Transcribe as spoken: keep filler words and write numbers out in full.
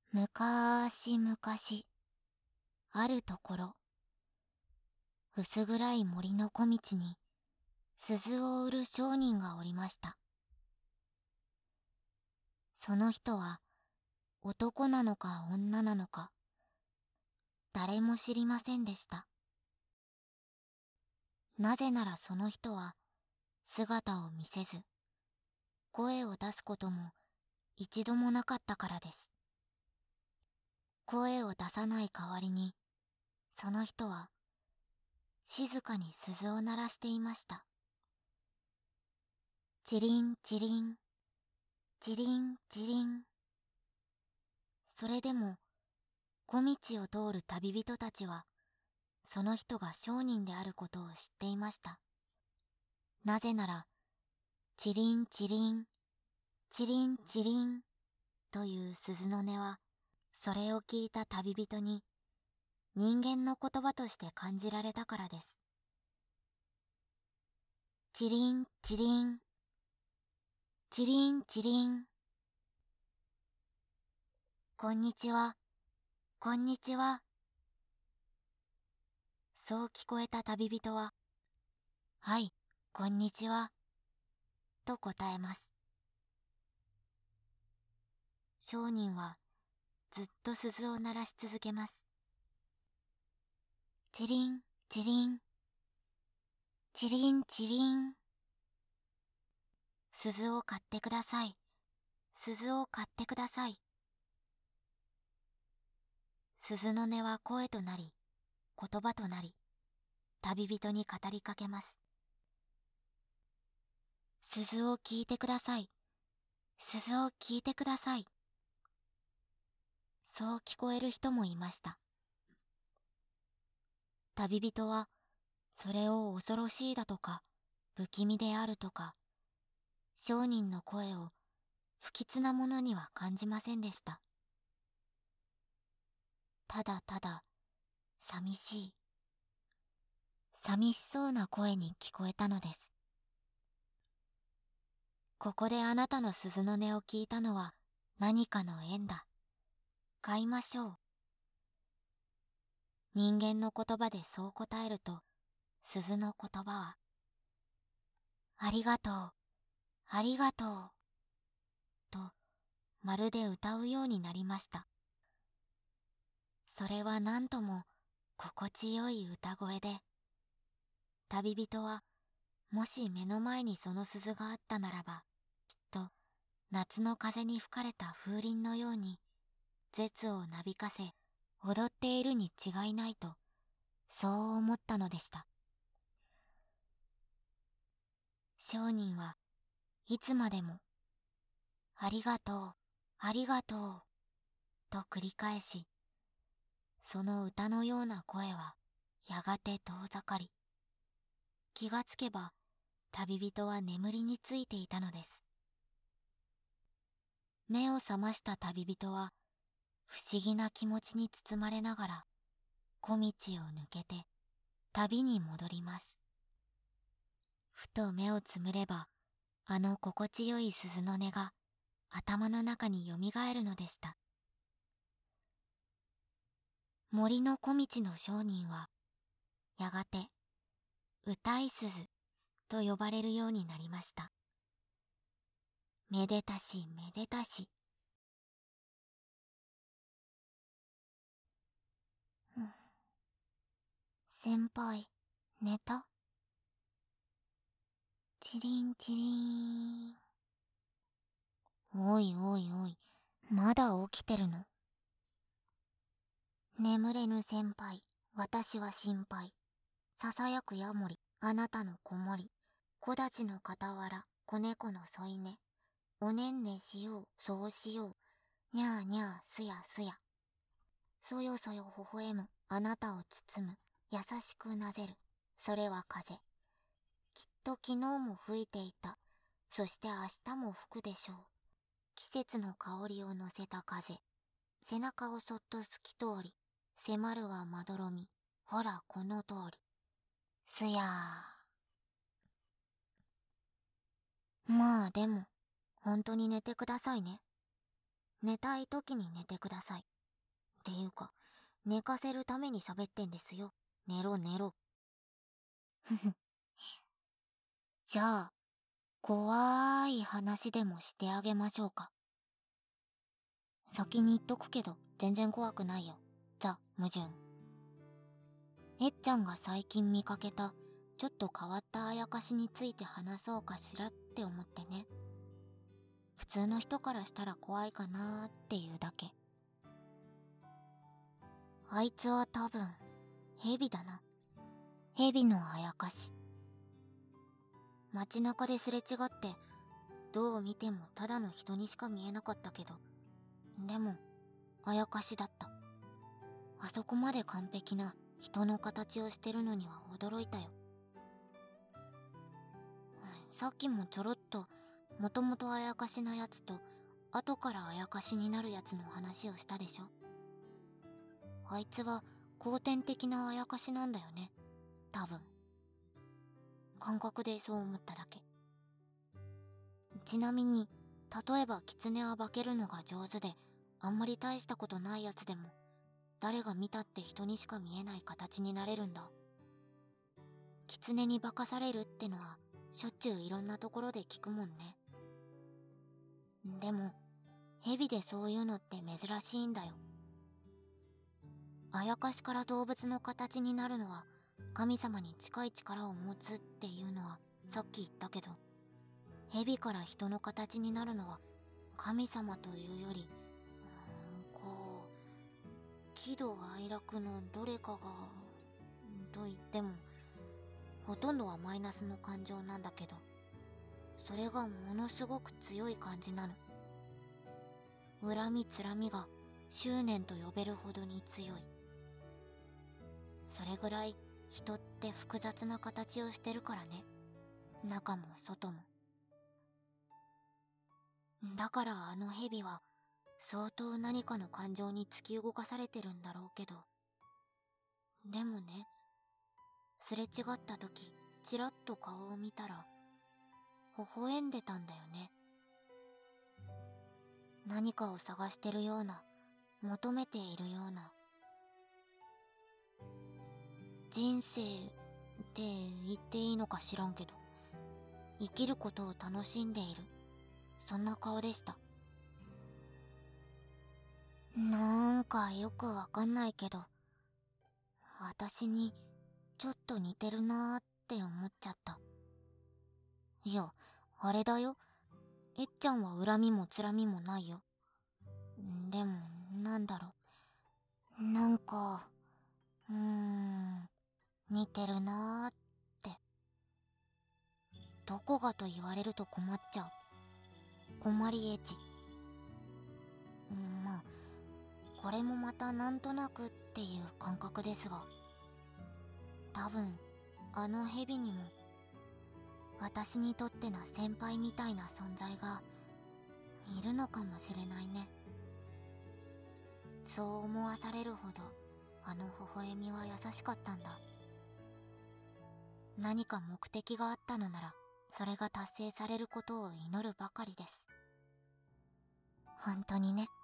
むかーしむかし、あるところ、薄暗い森の小道に鈴を売る商人がおりました。その人は男なのか女なのか、誰も知りませんでした。なぜならその人は姿を見せず、声を出すことも一度もなかったからです。声を出さない代わりに、その人は静かに鈴を鳴らしていました。チリンチリン、チリンチリン。それでも小道を通る旅人たちは、その人が商人であることを知っていました。なぜなら、チリンチリン、チリンチリンという鈴の音は、それを聞いた旅人に人間の言葉として感じられたからです。チリンチリン、チリンチリン。こんにちは、こんにちは。そう聞こえた旅人は、はい、こんにちは、と答えます。商人はずっと鈴を鳴らし続けます。チリン、チリン、チリン、チリン。鈴を買ってください。鈴を買ってください。鈴の音は声となり、言葉となり、旅人に語りかけます。鈴を聞いてください。鈴を聞いてください。そう聞こえる人もいました。旅人は、それを恐ろしいだとか、不気味であるとか、商人の声を不吉なものには感じませんでした。ただただ、寂しい、寂しそうな声に聞こえたのです。ここであなたの鈴の音を聞いたのは何かの縁だ。買いましょう。人間の言葉でそう答えると、鈴の言葉は、ありがとう、ありがとう、とまるで歌うようになりました。それは何とも心地よい歌声で、旅人はもし目の前にその鈴があったならば、きっと夏の風に吹かれた風鈴のように絶をなびかせ踊っているに違いないと、そう思ったのでした。商人はいつまでもありがとう、ありがとうと繰り返し、その歌のような声はやがて遠ざかり、気がつけば旅人は眠りについていたのです。目を覚ました旅人は不思議な気持ちに包まれながら小道を抜けて旅に戻ります。ふと目をつむれば、あの心地よい鈴の音が頭の中によみがえるのでした。森の小道の商人はやがて歌い鈴と呼ばれるようになりました。めでたしめでたし。うん、先輩、寝た？チリンチリン。おいおいおい、まだ起きてるの？眠れぬ先輩、私は心配。ささやくヤモリ、あなたの子守。木立の傍ら、子猫の添い寝。おねんねしよう、そうしよう。にゃーにゃー、すやすや。そよそよ微笑む、あなたを包む。優しくなぜる。それは風。きっと昨日も吹いていた。そして明日も吹くでしょう。季節の香りを乗せた風。背中をそっと透き通り、迫るはまどろみ。ほらこの通り。すやー。まあでも、本当に寝てくださいね。 寝たい時に寝てください。っていうか、寝かせるために喋ってんですよ。寝ろ寝ろ。ふふ。じゃあ、怖い話でもしてあげましょうか。先に言っとくけど、全然怖くないよ。ザ・矛盾。えっちゃんが最近見かけた、ちょっと変わったあやかしについて話そうかしらって思ってね。普通の人からしたら怖いかなーっていうだけ。あいつは多分、蛇だな。蛇のあやかし。街中ですれ違って、どう見てもただの人にしか見えなかったけど、でも、あやかしだった。あそこまで完璧な人の形をしてるのには驚いたよ。さっきもちょろっと、もともとあやかしなやつと、後からあやかしになるやつの話をしたでしょ。あいつは後天的なあやかしなんだよね。多分。感覚でそう思っただけ。ちなみに、例えば狐は化けるのが上手で、あんまり大したことないやつでも、誰が見たって人にしか見えない形になれるんだ。狐に化かされるってのは、しょっちゅういろんなところで聞くもんね。でも、蛇でそういうのって珍しいんだよ。あやかしから動物の形になるのは、神様に近い力を持つっていうのはさっき言ったけど、蛇から人の形になるのは神様というより、うーん、こう、喜怒哀楽のどれかが、と言っても、ほとんどはマイナスの感情なんだけど、それがものすごく強い感じなの。恨みつらみが執念と呼べるほどに強い。それぐらい人って複雑な形をしてるからね。中も外も。だからあの蛇は相当何かの感情に突き動かされてるんだろうけど。でもね、すれ違った時、ちらっと顔を見たら、微笑んでたんだよね。何かを探してるような、求めているような。人生って言っていいのか知らんけど、生きることを楽しんでいる、そんな顔でした。なんかよくわかんないけど、私にちょっと似てるなーって思っちゃった。いや、あれだよ。えっちゃんは恨みもつらみもないよ。でも、なんだろう。なんか、うーん、似てるなーって。どこがと言われると困っちゃう。困りエチ。まあ、これもまたなんとなくっていう感覚ですが、多分、あの蛇にも、私にとっての先輩みたいな存在が、いるのかもしれないね。そう思わされるほど、あの微笑みは優しかったんだ。何か目的があったのなら、それが達成されることを祈るばかりです。本当にね。